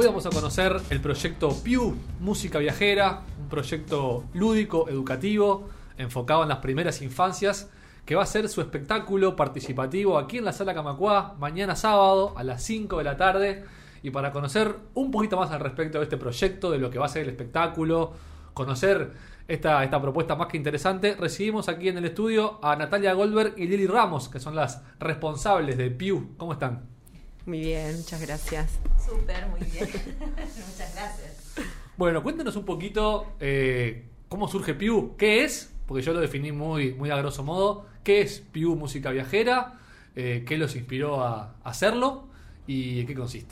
vamos a conocer el proyecto Piu, Música Viajera, un proyecto lúdico, educativo, enfocado en las primeras infancias, que va a ser su espectáculo participativo aquí en la Sala Camacuá, mañana sábado a las 5 de la tarde. Y para conocer un poquito más al respecto de este proyecto, de lo que va a ser el espectáculo, conocer esta propuesta más que interesante, recibimos aquí en el estudio a Natalia Goldberg y Lili Ramos, que son las responsables de Piu. ¿Cómo están? Muy bien, muchas gracias. Súper, muy bien. Muchas gracias. Bueno, cuéntanos un poquito cómo surge Piu, qué es, porque yo lo definí muy a grosso modo, qué es Piu Música Viajera, qué los inspiró a hacerlo y en qué consiste.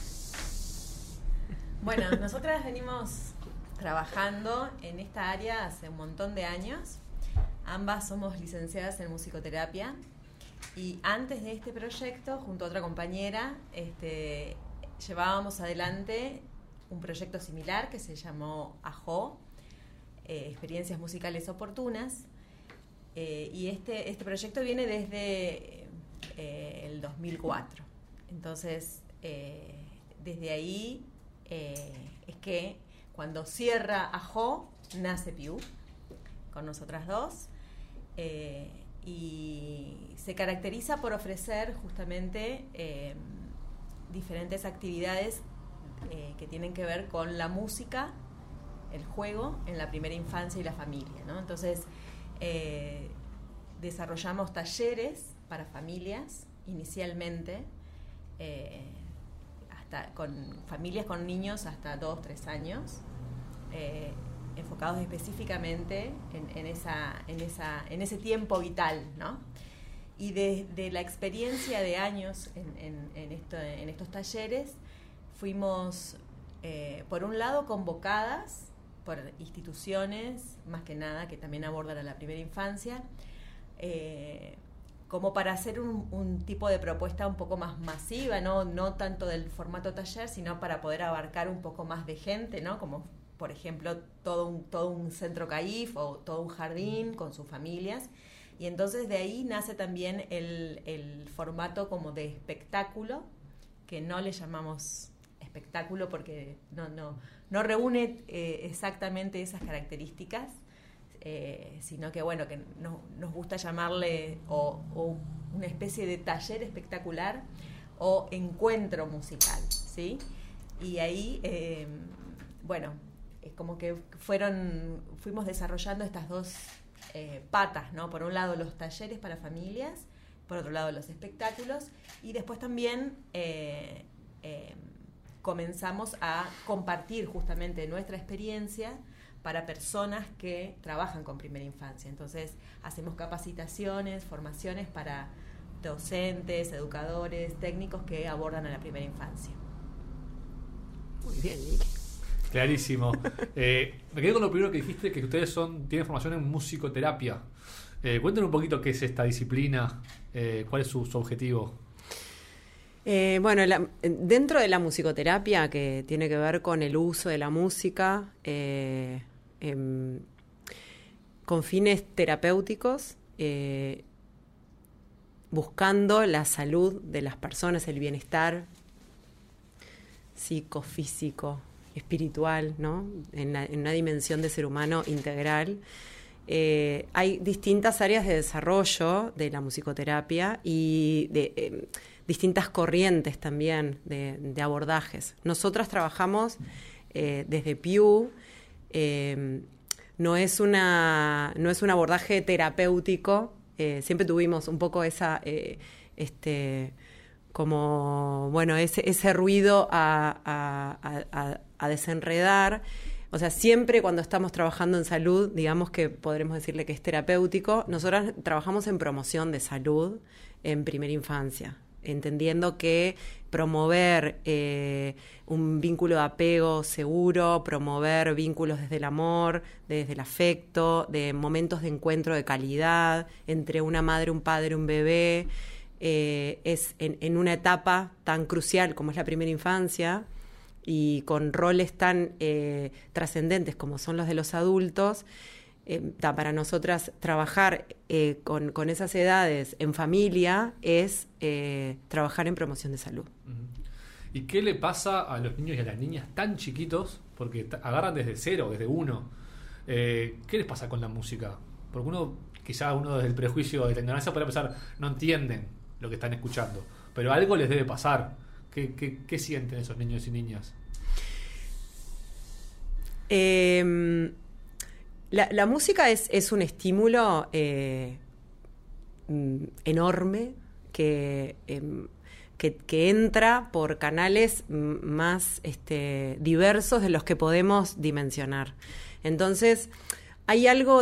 Bueno, nosotras venimos trabajando en esta área hace un montón de años. Ambas somos licenciadas en musicoterapia y antes de este proyecto, junto a otra compañera, llevábamos adelante un proyecto similar que se llamó AJO, Experiencias Musicales Oportunas, y este proyecto viene desde el 2004. Entonces, desde ahí es que cuando cierra AJO, nace Piu, con nosotras dos, y se caracteriza por ofrecer justamente diferentes actividades que tienen que ver con la música, el juego en la primera infancia y la familia, ¿no? Entonces, desarrollamos talleres para familias inicialmente, con familias con niños hasta 2-3 años, enfocados específicamente en ese tiempo vital, ¿no? Y de la experiencia de años en estos talleres fuimos, por un lado, convocadas por instituciones, más que nada, que también abordan a la primera infancia, como para hacer un tipo de propuesta un poco más masiva, no tanto del formato taller, sino para poder abarcar un poco más de gente, ¿no? Como, por ejemplo, todo un centro CAIF o todo un jardín con sus familias. Y entonces de ahí nace también el formato como de espectáculo, que no le llamamos espectáculo porque no reúne exactamente esas características, sino que bueno, que nos gusta llamarle o una especie de taller espectacular o encuentro musical, ¿sí? Y ahí, bueno, es como que fuimos desarrollando estas dos patas, ¿no? Por un lado los talleres para familias, por otro lado los espectáculos, y después también comenzamos a compartir justamente nuestra experiencia para personas que trabajan con primera infancia. Entonces, hacemos capacitaciones, formaciones para docentes, educadores, técnicos que abordan a la primera infancia. Muy bien, Lili. Clarísimo. Me quedé con lo primero que dijiste, que ustedes tienen formación en musicoterapia. Cuéntanos un poquito qué es esta disciplina, cuál es su objetivo. Bueno, dentro de la musicoterapia, que tiene que ver con el uso de la música con fines terapéuticos, buscando la salud de las personas, el bienestar psicofísico, espiritual, ¿no? En una dimensión de ser humano integral. Hay distintas áreas de desarrollo de la musicoterapia y de distintas corrientes también de abordajes. Nosotras trabajamos desde Piu, no es un abordaje terapéutico, siempre tuvimos un poco esa como bueno ese ruido a desenredar. O sea, siempre cuando estamos trabajando en salud, digamos que podremos decirle que es terapéutico. Nosotras trabajamos en promoción de salud en primera infancia, entendiendo que promover un vínculo de apego seguro, promover vínculos desde el amor, desde el afecto, de momentos de encuentro de calidad entre una madre, un padre, un bebé, es en una etapa tan crucial como es la primera infancia, y con roles tan trascendentes como son los de los adultos, para nosotras trabajar con esas edades en familia es trabajar en promoción de salud. ¿Y qué le pasa a los niños y a las niñas tan chiquitos? Porque agarran desde cero, desde uno. ¿Qué les pasa con la música? Porque quizá uno desde el prejuicio de la ignorancia puede pensar, no entienden lo que están escuchando, pero algo les debe pasar. ¿Qué sienten esos niños y niñas? La música es un estímulo enorme que entra por canales más diversos de los que podemos dimensionar. Entonces, hay algo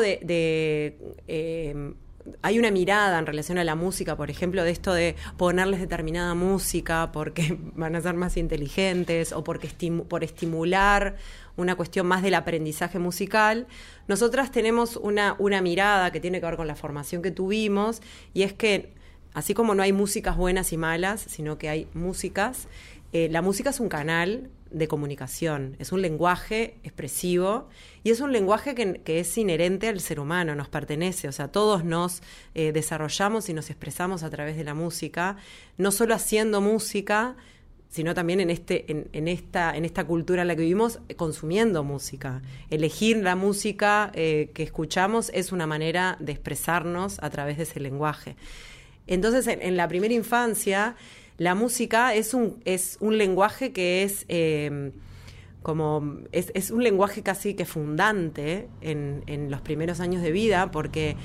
hay una mirada en relación a la música, por ejemplo, de esto de ponerles determinada música porque van a ser más inteligentes o por estimular una cuestión más del aprendizaje musical. Nosotras tenemos una mirada que tiene que ver con la formación que tuvimos, y es que así como no hay músicas buenas y malas, sino que hay músicas, la música es un canal de comunicación, es un lenguaje expresivo y es un lenguaje que es inherente al ser humano, nos pertenece, o sea, todos nos desarrollamos y nos expresamos a través de la música, no solo haciendo música, sino también en esta cultura en la que vivimos, consumiendo música. Elegir la música que escuchamos es una manera de expresarnos a través de ese lenguaje. Entonces, en la primera infancia, la música es un lenguaje que es un lenguaje casi que fundante en los primeros años de vida, porque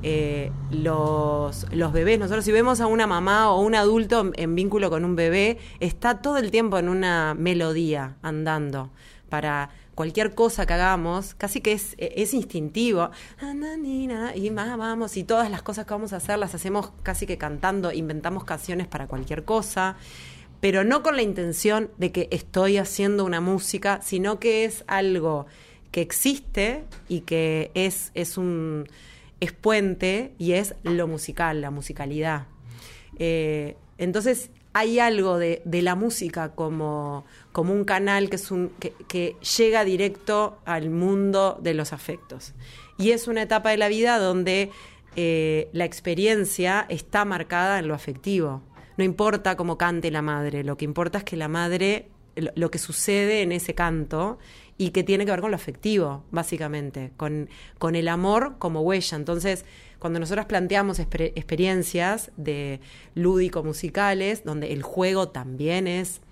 los bebés, nosotros si vemos a una mamá o un adulto en vínculo con un bebé, está todo el tiempo en una melodía andando para cualquier cosa que hagamos, casi que es instintivo, y más vamos, y todas las cosas que vamos a hacer las hacemos casi que cantando, inventamos canciones para cualquier cosa, pero no con la intención de que estoy haciendo una música, sino que es algo que existe y que es puente, y es lo musical, la musicalidad. Entonces hay algo de la música como un canal que llega directo al mundo de los afectos. Y es una etapa de la vida donde la experiencia está marcada en lo afectivo. No importa cómo cante la madre, lo que importa es que la madre, lo que sucede en ese canto, y que tiene que ver con lo afectivo, básicamente, con el amor como huella. Entonces, cuando nosotros planteamos experiencias de lúdico-musicales, donde el juego también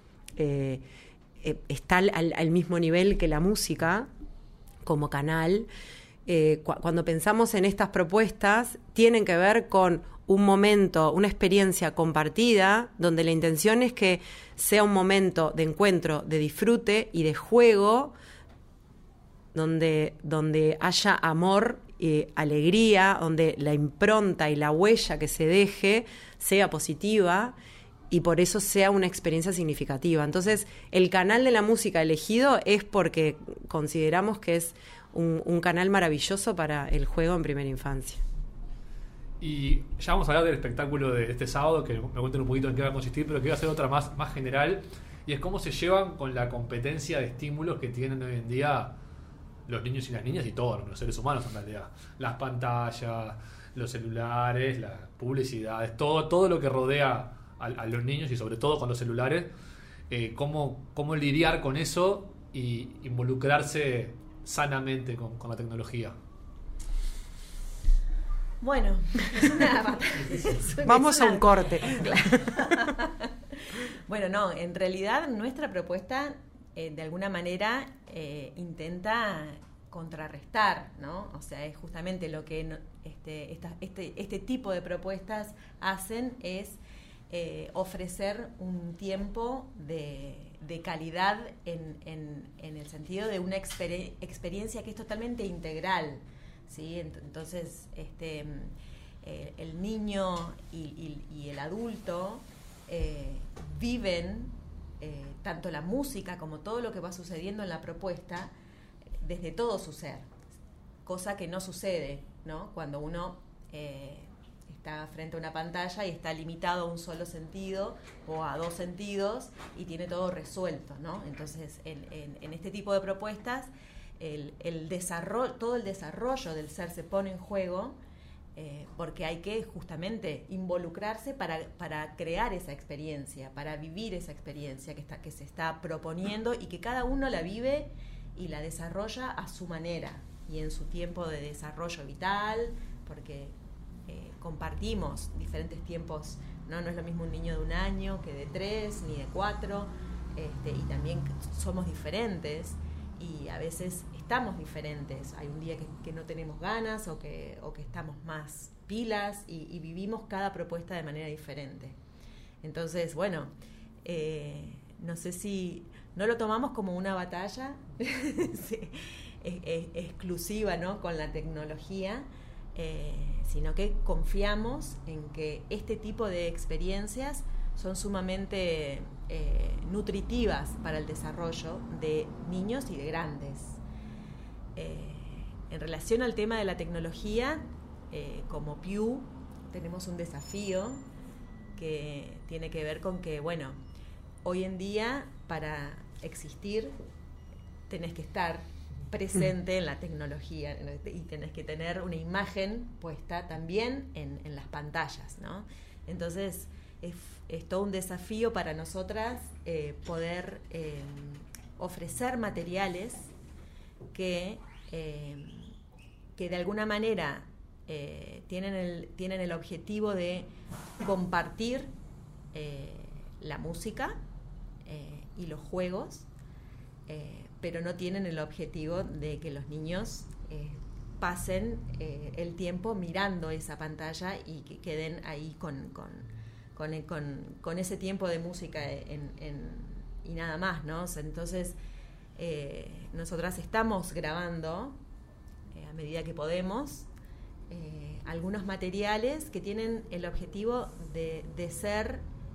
está al mismo nivel que la música como canal, cuando pensamos en estas propuestas, tienen que ver con un momento, una experiencia compartida, donde la intención es que sea un momento de encuentro, de disfrute y de juego, donde haya amor, alegría, donde la impronta y la huella que se deje sea positiva y por eso sea una experiencia significativa. Entonces, el canal de la música elegido es porque consideramos que es un canal maravilloso para el juego en primera infancia. Y ya vamos a hablar del espectáculo de este sábado, que me cuenten un poquito en qué va a consistir, pero quiero hacer otra más general, y es cómo se llevan con la competencia de estímulos que tienen hoy en día los niños y las niñas y todos los seres humanos en realidad. Las pantallas, los celulares, las publicidades, todo lo que rodea a los niños y sobre todo con los celulares, cómo lidiar con eso y involucrarse sanamente con la tecnología. Bueno, vamos a un corte. Bueno, no, en realidad nuestra propuesta de alguna manera intenta contrarrestar, ¿no? O sea, es justamente lo que este tipo de propuestas hacen, es ofrecer un tiempo de calidad en el sentido de una experiencia que es totalmente integral, ¿sí? Entonces, el niño y el adulto viven tanto la música como todo lo que va sucediendo en la propuesta desde todo su ser, cosa que no sucede, ¿no? Cuando uno está frente a una pantalla y está limitado a un solo sentido o a dos sentidos y tiene todo resuelto, ¿no? Entonces, en este tipo de propuestas, todo el desarrollo del ser se pone en juego porque hay que justamente involucrarse para crear esa experiencia, para vivir esa experiencia que se está proponiendo y que cada uno la vive y la desarrolla a su manera y en su tiempo de desarrollo vital, porque compartimos diferentes tiempos, ¿no? No es lo mismo un niño de 1 año que de 3 ni de 4, y también somos diferentes y a veces estamos diferentes. Hay un día que no tenemos ganas o que estamos más pilas y vivimos cada propuesta de manera diferente. Entonces, bueno, no sé si no lo tomamos como una batalla sí, exclusiva, ¿no? Con la tecnología, sino que confiamos en que este tipo de experiencias son sumamente nutritivas para el desarrollo de niños y de grandes. En relación al tema de la tecnología, como Piu tenemos un desafío que tiene que ver con que, bueno, hoy en día para existir tenés que estar presente en la tecnología y tenés que tener una imagen puesta también en las pantallas, ¿no? Entonces es todo un desafío para nosotras poder ofrecer materiales que de alguna manera tienen el objetivo de compartir la música y los juegos, pero no tienen el objetivo de que los niños pasen el tiempo mirando esa pantalla y que queden ahí con ese tiempo de música y nada más, ¿no? O sea, entonces, nosotras estamos grabando, a medida que podemos, algunos materiales que tienen el objetivo de ser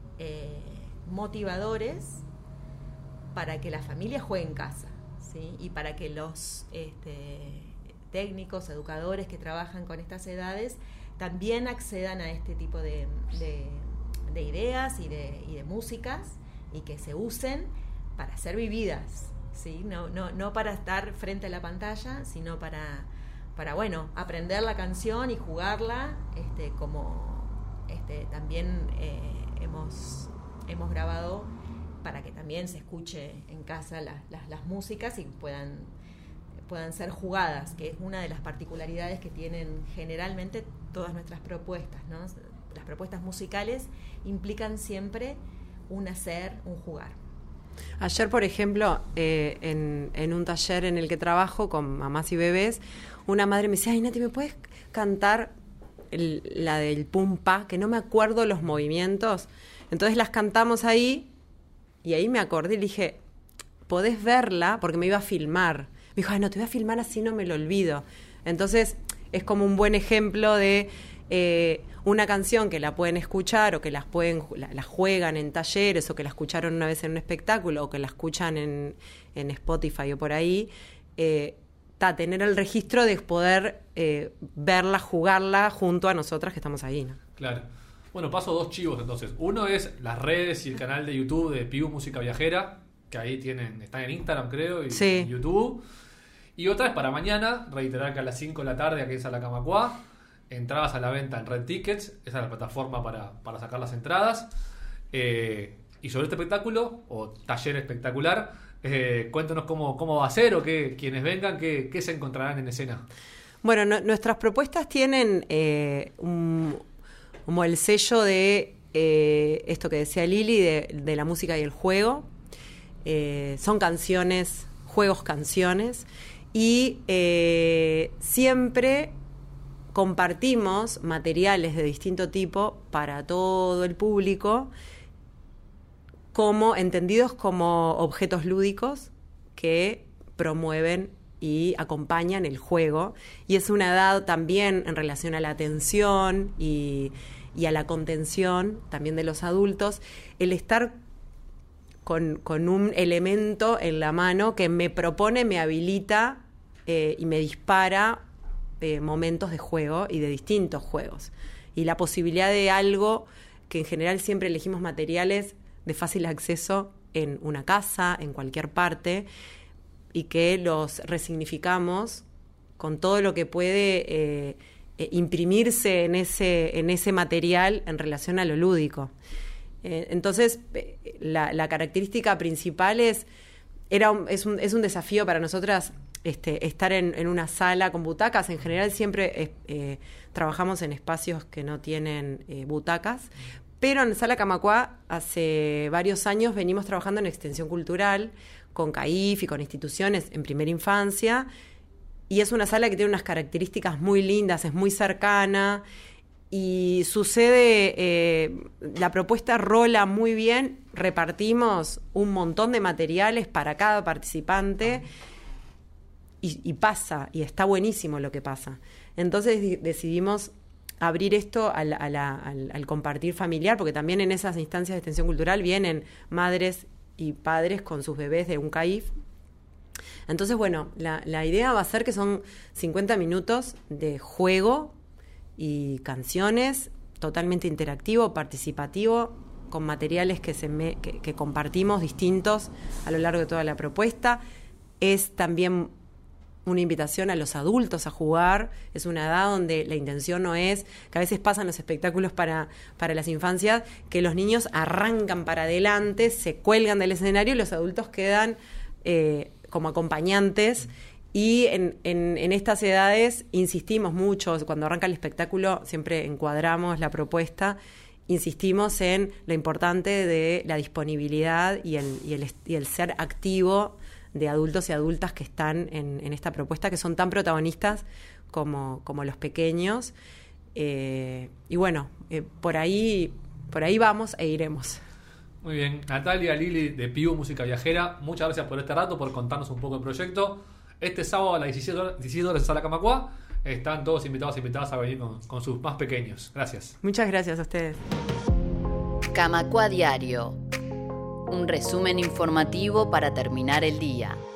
motivadores para que la familia juegue en casa, ¿sí? Y para que los técnicos, educadores que trabajan con estas edades también accedan a este tipo de ideas y de músicas y que se usen para ser vividas, ¿sí? No para estar frente a la pantalla, sino para bueno, aprender la canción y jugarla, como también hemos grabado para que también se escuche en casa las músicas y puedan ser jugadas, que es una de las particularidades que tienen generalmente todas nuestras propuestas, ¿no? Las propuestas musicales implican siempre un hacer, un jugar. Ayer, por ejemplo, en un taller en el que trabajo con mamás y bebés, una madre me decía, ay, Nati, ¿me puedes cantar la del pum pa? Que no me acuerdo los movimientos. Entonces las cantamos ahí y ahí me acordé y le dije, ¿podés verla? Porque me iba a filmar. Me dijo, ay, no, te voy a filmar así no me lo olvido. Entonces es como un buen ejemplo de una canción que la pueden escuchar o que la juegan en talleres o que la escucharon una vez en un espectáculo o que la escuchan en Spotify o por ahí, tener el registro de poder verla, jugarla junto a nosotras que estamos ahí, ¿no? Claro. Bueno, paso 2 chivos entonces. Uno es las redes y el canal de YouTube de Piu Música Viajera, que ahí están en Instagram creo y sí, en YouTube. Y otra es para mañana, reiterar que a las 5 de la tarde aquí en Salacamacuá, entradas a la venta en Red Tickets, esa es la plataforma para sacar las entradas. Y sobre este espectáculo, o taller espectacular, cuéntanos cómo va a ser o quienes vengan, qué se encontrarán en escena. Bueno, nuestras propuestas tienen como el sello de esto que decía Lili, de la música y el juego. Son canciones, juegos canciones, y siempre compartimos materiales de distinto tipo para todo el público, entendidos como objetos lúdicos que promueven y acompañan el juego. Y es una edad también en relación a la atención y a la contención también de los adultos, el estar con un elemento en la mano que me propone, me habilita y me dispara momentos de juego y de distintos juegos. Y la posibilidad de algo que en general siempre elegimos materiales de fácil acceso en una casa, en cualquier parte, y que los resignificamos con todo lo que puede imprimirse en ese material en relación a lo lúdico. Entonces, la característica principal es un desafío para nosotras estar en una sala con butacas. En general siempre trabajamos en espacios que no tienen butacas, pero en Sala Camacuá hace varios años venimos trabajando en extensión cultural con CAIF y con instituciones en primera infancia, y es una sala que tiene unas características muy lindas, es muy cercana, y sucede, la propuesta rola muy bien, repartimos un montón de materiales para cada participante, y pasa, y está buenísimo lo que pasa. Entonces decidimos abrir esto al compartir familiar, porque también en esas instancias de extensión cultural vienen madres y padres con sus bebés de un CAIF. Entonces, bueno, la idea va a ser que son 50 minutos de juego y canciones, totalmente interactivo, participativo, con materiales que compartimos distintos a lo largo de toda la propuesta. Es también una invitación a los adultos a jugar. Es una edad donde la intención no es, que a veces pasan los espectáculos para las infancias, que los niños arrancan para adelante, se cuelgan del escenario y los adultos quedan como acompañantes. Y en estas edades insistimos mucho, cuando arranca el espectáculo siempre encuadramos la propuesta, insistimos en lo importante de la disponibilidad y el ser activo de adultos y adultas que están en esta propuesta, que son tan protagonistas como los pequeños. Y bueno, por ahí vamos e iremos. Muy bien. Natalia, Lili de Piu Música Viajera, muchas gracias por este rato, por contarnos un poco el proyecto. Este sábado a las 17 horas en Sala Camacuá están todos invitados e invitadas a venir con sus más pequeños. Gracias. Muchas gracias a ustedes. Camacuá Diario. Un resumen informativo para terminar el día.